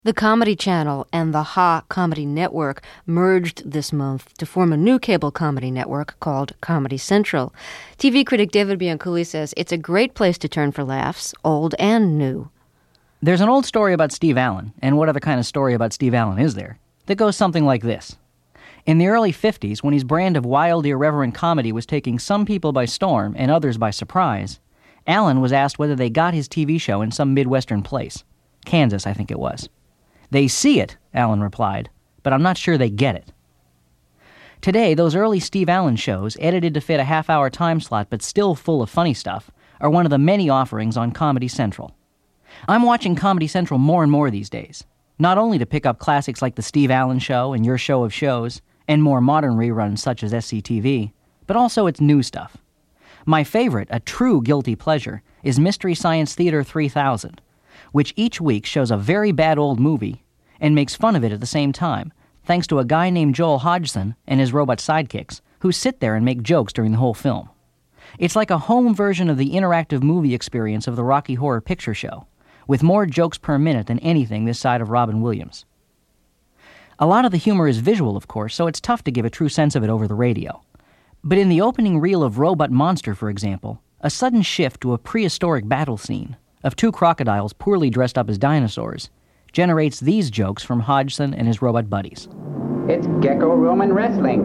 The Comedy Channel and the Ha Comedy Network merged this month to form a new cable comedy network called Comedy Central. TV critic David Bianculli says it's a great place to turn for laughs, old and new. There's an old story about Steve Allen, and what other kind of story about Steve Allen is there, that goes something like this. In the early 50s, when his brand of wild, irreverent comedy was taking some people by storm and others by surprise, Allen was asked whether they got his TV show in some Midwestern place. Kansas, I think it was. "They see it," Allen replied, "but I'm not sure they get it." Today, those early Steve Allen shows, edited to fit a half-hour time slot but still full of funny stuff, are one of the many offerings on Comedy Central. I'm watching Comedy Central more and more these days, not only to pick up classics like The Steve Allen Show and Your Show of Shows, and more modern reruns such as SCTV, but also its new stuff. My favorite, a true guilty pleasure, is Mystery Science Theater 3000, which each week shows a very bad old movie and makes fun of it at the same time, thanks to a guy named Joel Hodgson and his robot sidekicks, who sit there and make jokes during the whole film. It's like a home version of the interactive movie experience of the Rocky Horror Picture Show, with more jokes per minute than anything this side of Robin Williams. A lot of the humor is visual, of course, so it's tough to give a true sense of it over the radio. But in the opening reel of Robot Monster, for example, a sudden shift to a prehistoric battle scene of two crocodiles poorly dressed up as dinosaurs generates these jokes from Hodgson and his robot buddies. It's Gecko-Roman wrestling.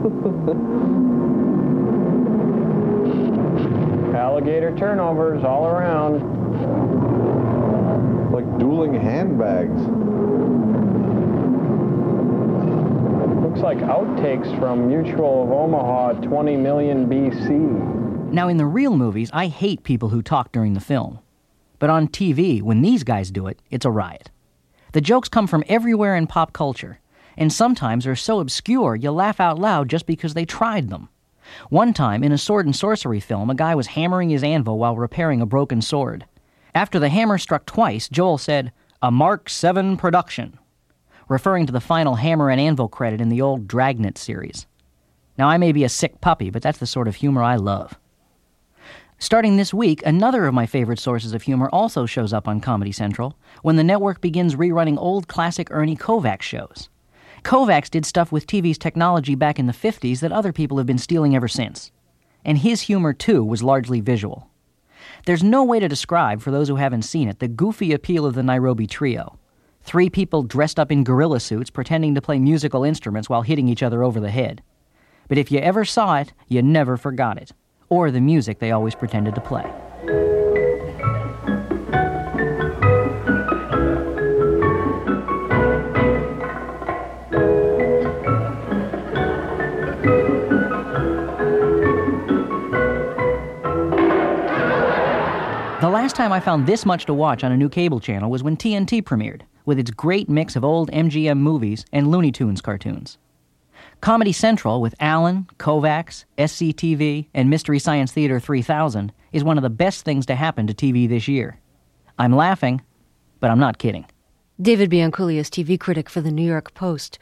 Alligator turnovers all around. Like dueling handbags. Looks like outtakes from Mutual of Omaha 20 million BC. Now, in the real movies, I hate people who talk during the film. But on TV, when these guys do it, it's a riot. The jokes come from everywhere in pop culture, and sometimes are so obscure you laugh out loud just because they tried them. One time, in a sword and sorcery film, a guy was hammering his anvil while repairing a broken sword. After the hammer struck twice, Joel said, "A Mark 7 production," referring to the final hammer and anvil credit in the old Dragnet series. Now, I may be a sick puppy, but that's the sort of humor I love. Starting this week, another of my favorite sources of humor also shows up on Comedy Central when the network begins rerunning old classic Ernie Kovacs shows. Kovacs did stuff with TV's technology back in the 50s that other people have been stealing ever since. And his humor, too, was largely visual. There's no way to describe, for those who haven't seen it, the goofy appeal of the Nairobi Trio. 3 people dressed up in gorilla suits pretending to play musical instruments while hitting each other over the head. But if you ever saw it, you never forgot it. Or the music they always pretended to play. The last time I found this much to watch on a new cable channel was when TNT premiered, with its great mix of old MGM movies and Looney Tunes cartoons. Comedy Central with Allen, Kovacs, SCTV, and Mystery Science Theater 3000 is one of the best things to happen to TV this year. I'm laughing, but I'm not kidding. David Bianculli is TV critic for The New York Post.